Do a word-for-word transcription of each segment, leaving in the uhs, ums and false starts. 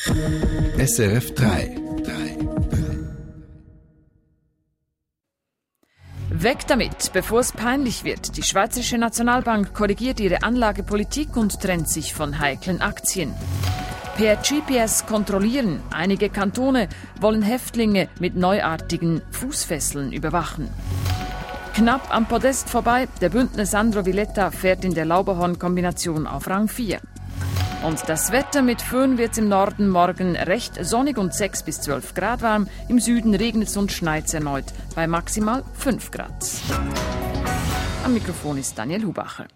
S R F drei. Weg damit, bevor es peinlich wird. Die Schweizerische Nationalbank korrigiert ihre Anlagepolitik und trennt sich von heiklen Aktien. Per G P S kontrollieren. Einige Kantone wollen Häftlinge mit neuartigen Fußfesseln überwachen. Knapp am Podest vorbei. Der Bündner Sandro Villetta fährt in der Lauberhorn-Kombination auf Rang vier. Und das Wetter: mit Föhn wird es im Norden morgen recht sonnig und sechs bis zwölf Grad warm. Im Süden regnet es und schneit es erneut bei maximal fünf Grad. Am Mikrofon ist Daniel Hubacher.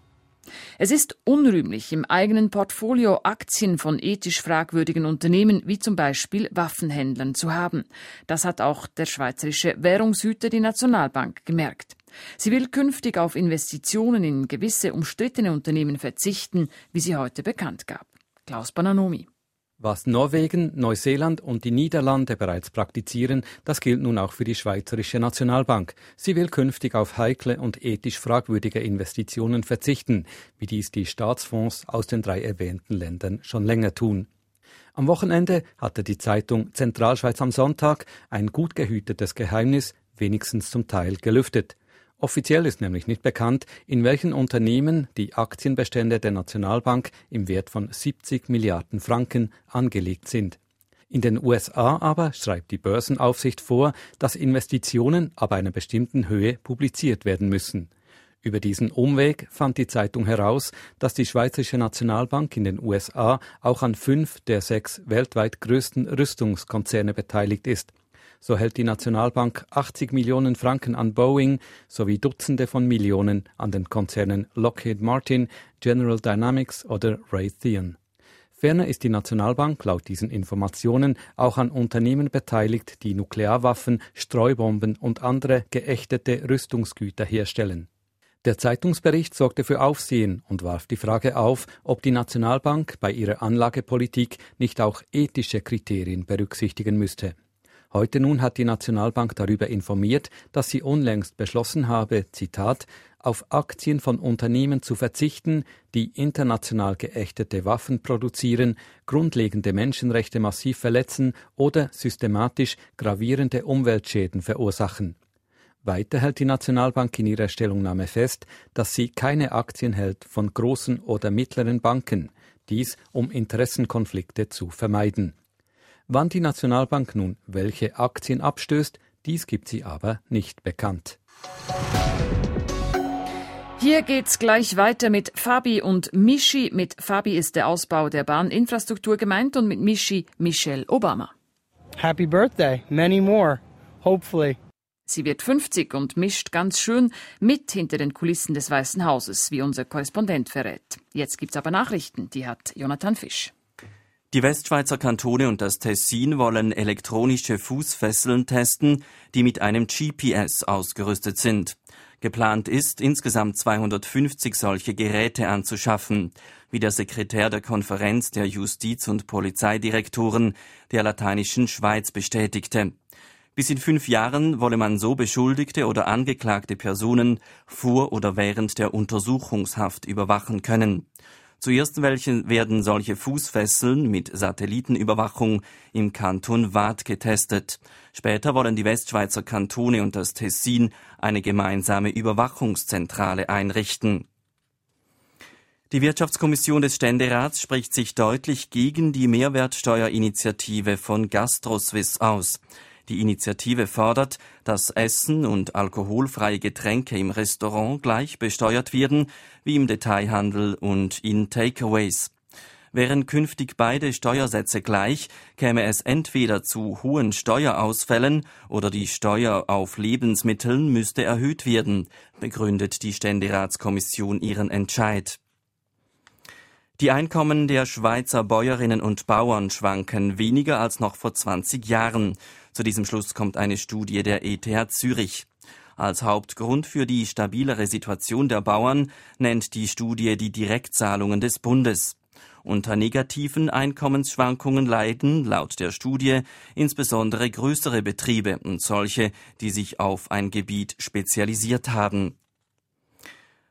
Es ist unrühmlich, im eigenen Portfolio Aktien von ethisch fragwürdigen Unternehmen wie zum Beispiel Waffenhändlern zu haben. Das hat auch der schweizerische Währungshüter, die Nationalbank, gemerkt. Sie will künftig auf Investitionen in gewisse umstrittene Unternehmen verzichten, wie sie heute bekannt gab. Klaus Bananomi. Was Norwegen, Neuseeland und die Niederlande bereits praktizieren, das gilt nun auch für die Schweizerische Nationalbank. Sie will künftig auf heikle und ethisch fragwürdige Investitionen verzichten, wie dies die Staatsfonds aus den drei erwähnten Ländern schon länger tun. Am Wochenende hatte die Zeitung Zentralschweiz am Sonntag ein gut gehütetes Geheimnis wenigstens zum Teil gelüftet. Offiziell ist nämlich nicht bekannt, in welchen Unternehmen die Aktienbestände der Nationalbank im Wert von siebzig Milliarden Franken angelegt sind. In den U S A aber schreibt die Börsenaufsicht vor, dass Investitionen ab einer bestimmten Höhe publiziert werden müssen. Über diesen Umweg fand die Zeitung heraus, dass die Schweizerische Nationalbank in den U S A auch an fünf der sechs weltweit größten Rüstungskonzerne beteiligt ist. So hält die Nationalbank achtzig Millionen Franken an Boeing sowie Dutzende von Millionen an den Konzernen Lockheed Martin, General Dynamics oder Raytheon. Ferner ist die Nationalbank laut diesen Informationen auch an Unternehmen beteiligt, die Nuklearwaffen, Streubomben und andere geächtete Rüstungsgüter herstellen. Der Zeitungsbericht sorgte für Aufsehen und warf die Frage auf, ob die Nationalbank bei ihrer Anlagepolitik nicht auch ethische Kriterien berücksichtigen müsste. Heute nun hat die Nationalbank darüber informiert, dass sie unlängst beschlossen habe, Zitat, auf Aktien von Unternehmen zu verzichten, die international geächtete Waffen produzieren, grundlegende Menschenrechte massiv verletzen oder systematisch gravierende Umweltschäden verursachen. Weiter hält die Nationalbank in ihrer Stellungnahme fest, dass sie keine Aktien hält von großen oder mittleren Banken, dies um Interessenkonflikte zu vermeiden. Wann die Nationalbank nun welche Aktien abstößt, dies gibt sie aber nicht bekannt. Hier geht's gleich weiter mit Fabi und Michi. Mit Fabi ist der Ausbau der Bahninfrastruktur gemeint und mit Michi Michelle Obama. Happy birthday, many more, hopefully. Sie wird fünfzig und mischt ganz schön mit hinter den Kulissen des Weißen Hauses, wie unser Korrespondent verrät. Jetzt gibt's aber Nachrichten, die hat Jonathan Fisch. Die Westschweizer Kantone und das Tessin wollen elektronische Fußfesseln testen, die mit einem G P S ausgerüstet sind. Geplant ist, insgesamt zweihundertfünfzig solche Geräte anzuschaffen, wie der Sekretär der Konferenz der Justiz- und Polizeidirektoren der lateinischen Schweiz bestätigte. Bis in fünf Jahren wolle man so beschuldigte oder angeklagte Personen vor oder während der Untersuchungshaft überwachen können. Zuerst werden solche Fußfesseln mit Satellitenüberwachung im Kanton Waadt getestet. Später wollen die Westschweizer Kantone und das Tessin eine gemeinsame Überwachungszentrale einrichten. Die Wirtschaftskommission des Ständerats spricht sich deutlich gegen die Mehrwertsteuerinitiative von GastroSwiss aus. Die Initiative fordert, dass Essen und alkoholfreie Getränke im Restaurant gleich besteuert werden wie im Detailhandel und in Takeaways. Wären künftig beide Steuersätze gleich, käme es entweder zu hohen Steuerausfällen oder die Steuer auf Lebensmitteln müsste erhöht werden, begründet die Ständeratskommission ihren Entscheid. Die Einkommen der Schweizer Bäuerinnen und Bauern schwanken weniger als noch vor zwanzig Jahren. Zu diesem Schluss kommt eine Studie der E T H Zürich. Als Hauptgrund für die stabilere Situation der Bauern nennt die Studie die Direktzahlungen des Bundes. Unter negativen Einkommensschwankungen leiden, laut der Studie, insbesondere größere Betriebe und solche, die sich auf ein Gebiet spezialisiert haben.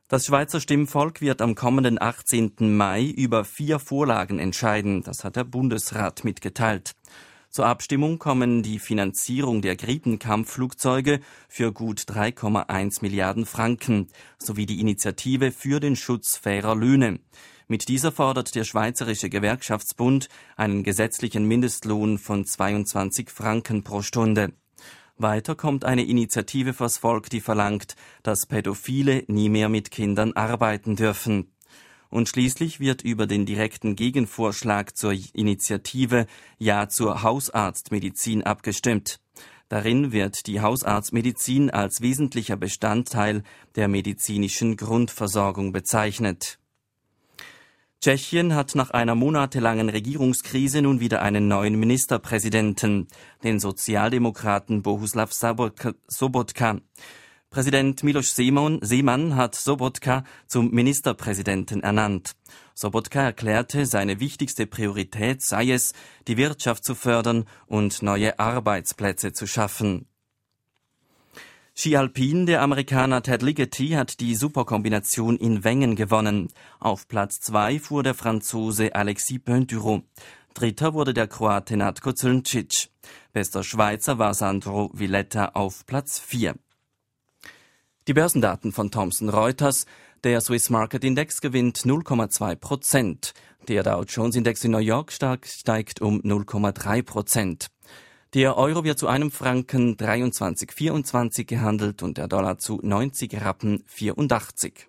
Das Schweizer Stimmvolk wird am kommenden achtzehnten Mai über vier Vorlagen entscheiden. Das hat der Bundesrat mitgeteilt. Zur Abstimmung kommen die Finanzierung der Gripenkampfflugzeuge für gut drei Komma eins Milliarden Franken sowie die Initiative für den Schutz fairer Löhne. Mit dieser fordert der Schweizerische Gewerkschaftsbund einen gesetzlichen Mindestlohn von zweiundzwanzig Franken pro Stunde. Weiter kommt eine Initiative vors Volk, die verlangt, dass Pädophile nie mehr mit Kindern arbeiten dürfen. Und schließlich wird über den direkten Gegenvorschlag zur Initiative Ja zur Hausarztmedizin abgestimmt. Darin wird die Hausarztmedizin als wesentlicher Bestandteil der medizinischen Grundversorgung bezeichnet. Tschechien hat nach einer monatelangen Regierungskrise nun wieder einen neuen Ministerpräsidenten, den Sozialdemokraten Bohuslav Sobotka. Präsident Miloš Zeman hat Sobotka zum Ministerpräsidenten ernannt. Sobotka erklärte, seine wichtigste Priorität sei es, die Wirtschaft zu fördern und neue Arbeitsplätze zu schaffen. Ski Alpin, der Amerikaner Ted Ligety hat die Superkombination in Wengen gewonnen. Auf Platz zwei fuhr der Franzose Alexis Pinturo. Dritter wurde der Kroate Natko Zrnčić. Bester Schweizer war Sandro Villetta auf Platz vier. Die Börsendaten von Thomson Reuters. Der Swiss Market Index gewinnt null Komma zwei Prozent. Der Dow Jones Index in New York steigt um null Komma drei Prozent. Der Euro wird zu einem Franken dreiundzwanzig Komma vierundzwanzig gehandelt und der Dollar zu neunzig Rappen vierundachtzig.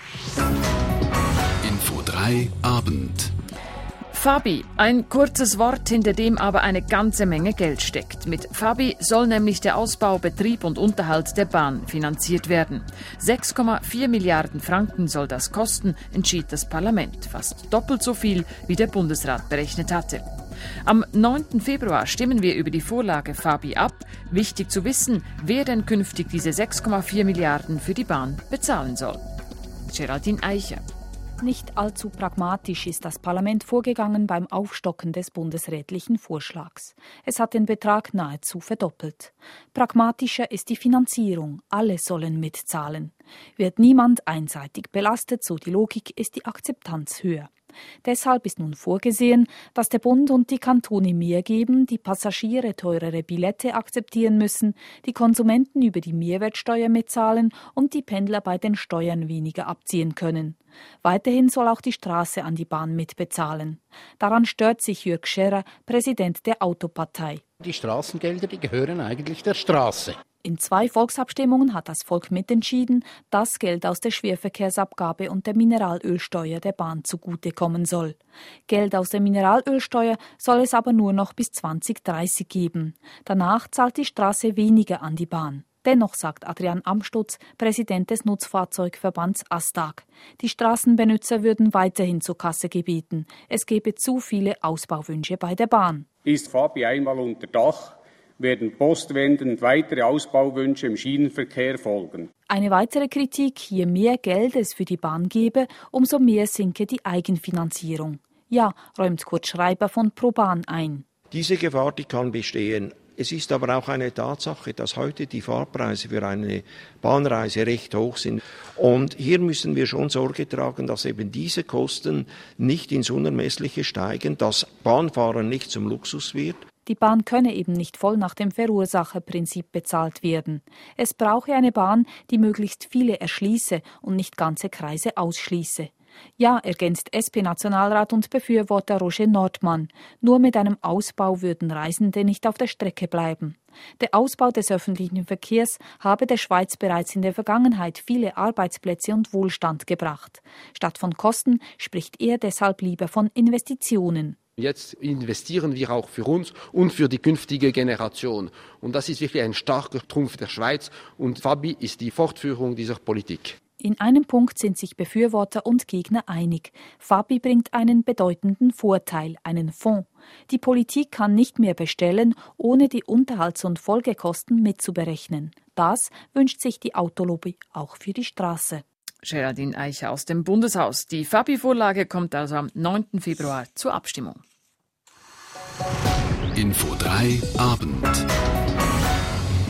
Info drei Abend. Fabi, ein kurzes Wort, hinter dem aber eine ganze Menge Geld steckt. Mit Fabi soll nämlich der Ausbau, Betrieb und Unterhalt der Bahn finanziert werden. sechs Komma vier Milliarden Franken soll das kosten, entschied das Parlament. Fast doppelt so viel, wie der Bundesrat berechnet hatte. Am neunten Februar stimmen wir über die Vorlage Fabi ab. Wichtig zu wissen, wer denn künftig diese sechs Komma vier Milliarden für die Bahn bezahlen soll. Geraldine Eicher. Nicht allzu pragmatisch ist das Parlament vorgegangen beim Aufstocken des bundesrätlichen Vorschlags. Es hat den Betrag nahezu verdoppelt. Pragmatischer ist die Finanzierung. Alle sollen mitzahlen. Wird niemand einseitig belastet, so die Logik, ist die Akzeptanz höher. Deshalb ist nun vorgesehen, dass der Bund und die Kantone mehr geben, die Passagiere teurere Billette akzeptieren müssen, die Konsumenten über die Mehrwertsteuer mitzahlen und die Pendler bei den Steuern weniger abziehen können. Weiterhin soll auch die Straße an die Bahn mitbezahlen. Daran stört sich Jürg Scherer, Präsident der Autopartei. Die Straßengelder, die gehören eigentlich der Straße. In zwei Volksabstimmungen hat das Volk mitentschieden, dass Geld aus der Schwerverkehrsabgabe und der Mineralölsteuer der Bahn zugutekommen soll. Geld aus der Mineralölsteuer soll es aber nur noch bis zwanzig dreißig geben. Danach zahlt die Straße weniger an die Bahn. Dennoch sagt Adrian Amstutz, Präsident des Nutzfahrzeugverbands ASTAG, die Straßenbenutzer würden weiterhin zur Kasse gebeten. Es gebe zu viele Ausbauwünsche bei der Bahn. Ist Fabi einmal unter Dach, werden postwendend weitere Ausbauwünsche im Schienenverkehr folgen. Eine weitere Kritik, je mehr Geld es für die Bahn gebe, umso mehr sinke die Eigenfinanzierung. Ja, räumt Kurt Schreiber von ProBahn ein. Diese Gefahr, die kann bestehen. Es ist aber auch eine Tatsache, dass heute die Fahrpreise für eine Bahnreise recht hoch sind. Und hier müssen wir schon Sorge tragen, dass eben diese Kosten nicht ins Unermessliche steigen, dass Bahnfahren nicht zum Luxus wird. Die Bahn könne eben nicht voll nach dem Verursacherprinzip bezahlt werden. Es brauche eine Bahn, die möglichst viele erschließe und nicht ganze Kreise ausschließe. Ja, ergänzt S P-Nationalrat und Befürworter Roger Nordmann. Nur mit einem Ausbau würden Reisende nicht auf der Strecke bleiben. Der Ausbau des öffentlichen Verkehrs habe der Schweiz bereits in der Vergangenheit viele Arbeitsplätze und Wohlstand gebracht. Statt von Kosten spricht er deshalb lieber von Investitionen. Jetzt investieren wir auch für uns und für die künftige Generation. Und das ist wirklich ein starker Trumpf der Schweiz. Und Fabi ist die Fortführung dieser Politik. In einem Punkt sind sich Befürworter und Gegner einig. Fabi bringt einen bedeutenden Vorteil, einen Fonds. Die Politik kann nicht mehr bestellen, ohne die Unterhalts- und Folgekosten mitzuberechnen. Das wünscht sich die Autolobby auch für die Straße. Geraldine Eicher aus dem Bundeshaus. Die Fabi-Vorlage kommt also am neunten Februar zur Abstimmung. Info drei Abend.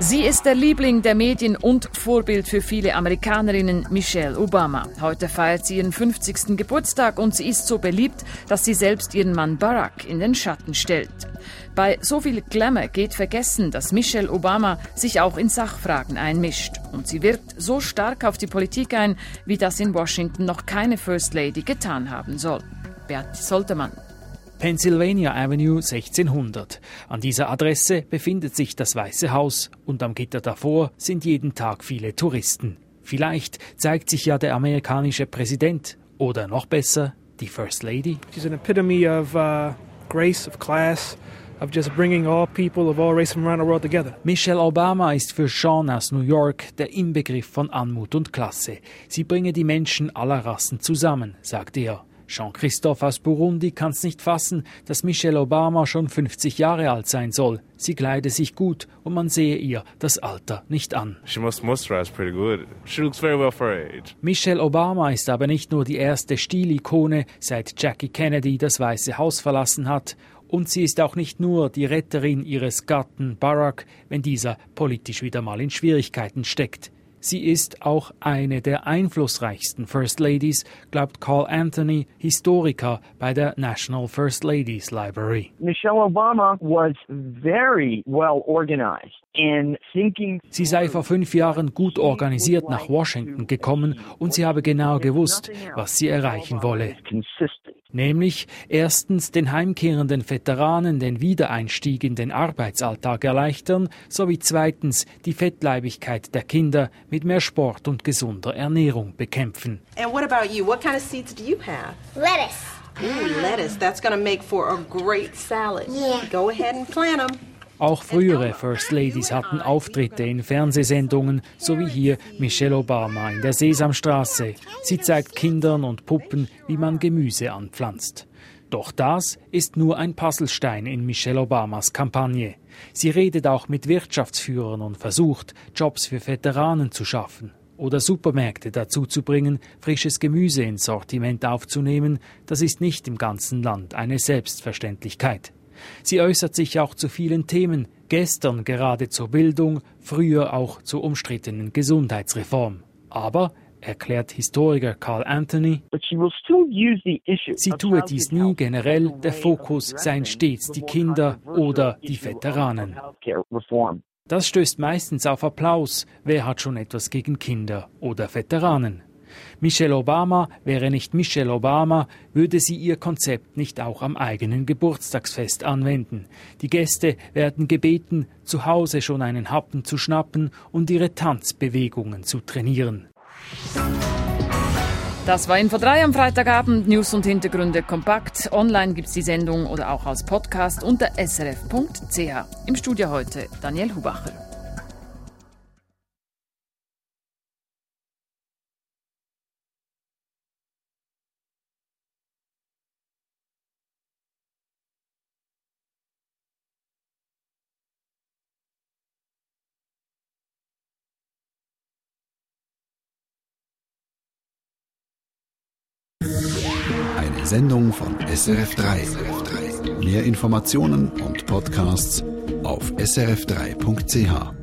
Sie ist der Liebling der Medien und Vorbild für viele Amerikanerinnen, Michelle Obama. Heute feiert sie ihren fünfzigsten Geburtstag und sie ist so beliebt, dass sie selbst ihren Mann Barack in den Schatten stellt. Bei so viel Glamour geht vergessen, dass Michelle Obama sich auch in Sachfragen einmischt. Und sie wirkt so stark auf die Politik ein, wie das in Washington noch keine First Lady getan haben soll. Beat Soltermann. Pennsylvania Avenue sechzehnhundert. An dieser Adresse befindet sich das Weiße Haus und am Gitter davor sind jeden Tag viele Touristen. Vielleicht zeigt sich ja der amerikanische Präsident oder noch besser die First Lady. She's an epitome of uh, grace, of class, of just bringing all people of all races from around the world together. Michelle Obama ist für Sean aus New York der Inbegriff von Anmut und Klasse. Sie bringe die Menschen aller Rassen zusammen, sagt er. Jean-Christophe aus Burundi kann es nicht fassen, dass Michelle Obama schon fünfzig Jahre alt sein soll. Sie kleide sich gut und man sehe ihr das Alter nicht an. She must moisturize pretty good. She looks very well for her age. Michelle Obama ist aber nicht nur die erste Stilikone, seit Jackie Kennedy das Weiße Haus verlassen hat. Und sie ist auch nicht nur die Retterin ihres Gatten Barack, wenn dieser politisch wieder mal in Schwierigkeiten steckt. Sie ist auch eine der einflussreichsten First Ladies, glaubt Carl Anthony, Historiker bei der National First Ladies Library. Michelle Obama was very well organized. Sie sei vor fünf Jahren gut organisiert nach Washington gekommen und sie habe genau gewusst, was sie erreichen wolle. Nämlich erstens den heimkehrenden Veteranen den Wiedereinstieg in den Arbeitsalltag erleichtern, sowie zweitens die Fettleibigkeit der Kinder mit mehr Sport und gesunder Ernährung bekämpfen. And what about you? What kind of seeds do you have? Lettuce. Ooh, lettuce. That's going to make for a great salad. Yeah. Go ahead and plant them. Auch frühere First Ladies hatten Auftritte in Fernsehsendungen, so wie hier Michelle Obama in der Sesamstraße. Sie zeigt Kindern und Puppen, wie man Gemüse anpflanzt. Doch das ist nur ein Puzzlestein in Michelle Obamas Kampagne. Sie redet auch mit Wirtschaftsführern und versucht, Jobs für Veteranen zu schaffen. Oder Supermärkte dazu zu bringen, frisches Gemüse ins Sortiment aufzunehmen. Das ist nicht im ganzen Land eine Selbstverständlichkeit. Sie äußert sich auch zu vielen Themen, gestern gerade zur Bildung, früher auch zur umstrittenen Gesundheitsreform. Aber, erklärt Historiker Carl Anthony, sie tue dies nie generell, der Fokus seien stets die Kinder oder die Veteranen. Das stößt meistens auf Applaus. Wer hat schon etwas gegen Kinder oder Veteranen? Michelle Obama wäre nicht Michelle Obama, würde sie ihr Konzept nicht auch am eigenen Geburtstagsfest anwenden. Die Gäste werden gebeten, zu Hause schon einen Happen zu schnappen und ihre Tanzbewegungen zu trainieren. Das war Info drei am Freitagabend. News und Hintergründe kompakt. Online gibt's die Sendung oder auch als Podcast unter s r f punkt c h. Im Studio heute Daniel Hubacher. Eine Sendung von S R F drei. Mehr Informationen und Podcasts auf s r f drei punkt c h.